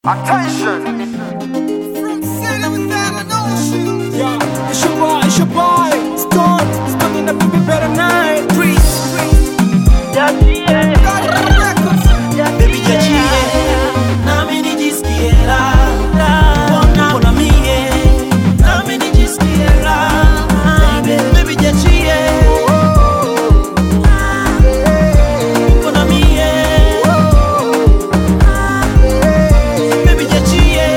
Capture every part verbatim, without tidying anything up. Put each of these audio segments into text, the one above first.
Attention! From city without an ocean. Yeah, it's your boy, it's your boy. Stone, Stone in the baby better night. Breeze, Yeah, yeah. Baby jachie, nami nijisikie la Bona bona mie, nami nijisikie la Baby jachie, bona mie Baby jachie,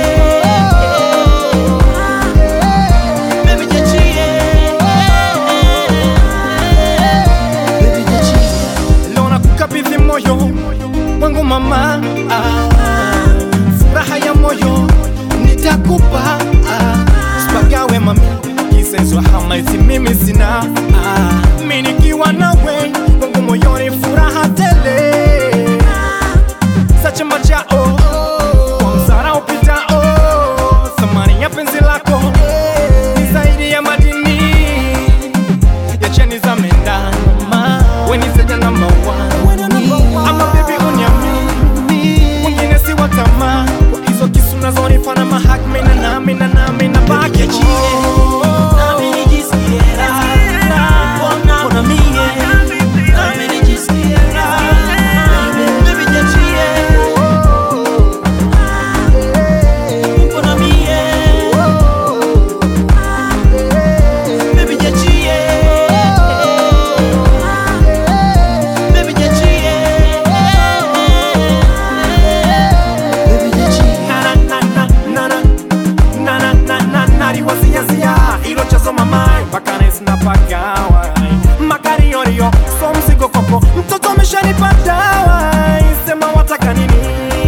baby jachie Baby jachie lona kukabidhi moyo wangu mama, ah, furaha ya moyo nitakupa, ah, sipagawe mami kisenswa hama iti mimi sina, ah, mimi nikiwa nawe wangu moyoni furaha tele, sache machao kwa msara upitao, thamani ya penzi lako ni zaidi ya madini ya cheni za menda, mama weni seja number one. Ama baby uniamini, mwingine si watama kwa hizo kisu nazonifana mahak mina na mina na mina baki Jachie, nami nijisikie la Bona bona mie, nami nijisikie la Baby jachie, bona mie Baby jachie, baby jachie Baby jachie na na na na na na na na na na riwazia zia ilo chazo mamai bakane sinapagawa makari yorio so mzigo koko mtoto ameshanipadawa sema wataka nini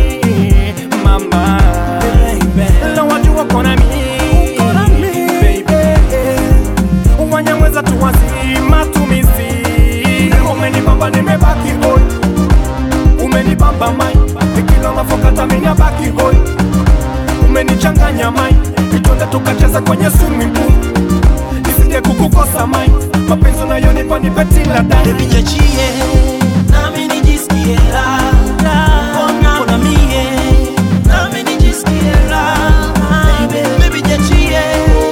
mama la wajua kona mi baby wanyamweza tuwazi matumizi umenibamba nimebaki hoi umenibamba mai ikilo mafokata minya baki hoi umenichanganya mai itonde tukacheza kwenye swimming pool nisije kukukosa mai mapenzi unayonipa nipetila dai Baby jachie, nami nijisikie la Bona bona mie, nami nijisikie la Baby jachie,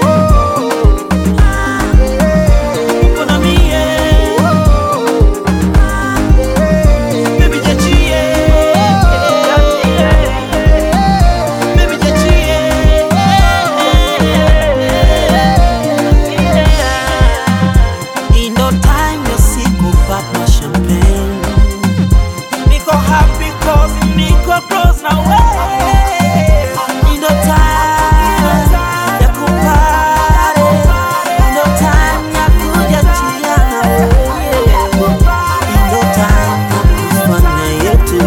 bona mie Baby jachie, baby jachie In no time you see go back my champagne Niko happy cause niko close na way In no time ya kupare In no time ya kuja tiana In no time ya kufanya yetu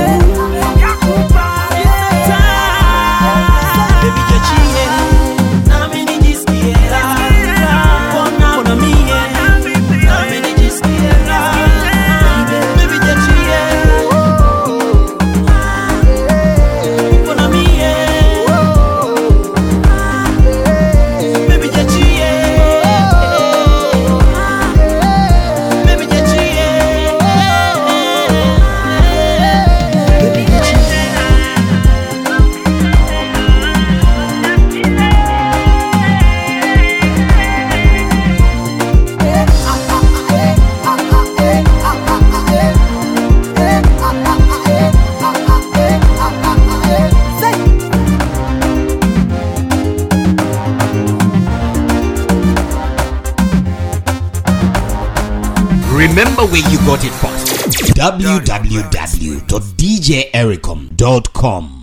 Baby jachie, nami nijisikie la Bona bona mie, nami nijisikie la Baby jachie, bona mie Baby jachie, baby jachie Baby jachie Remember where you got it first. w w w dot d j ericom dot com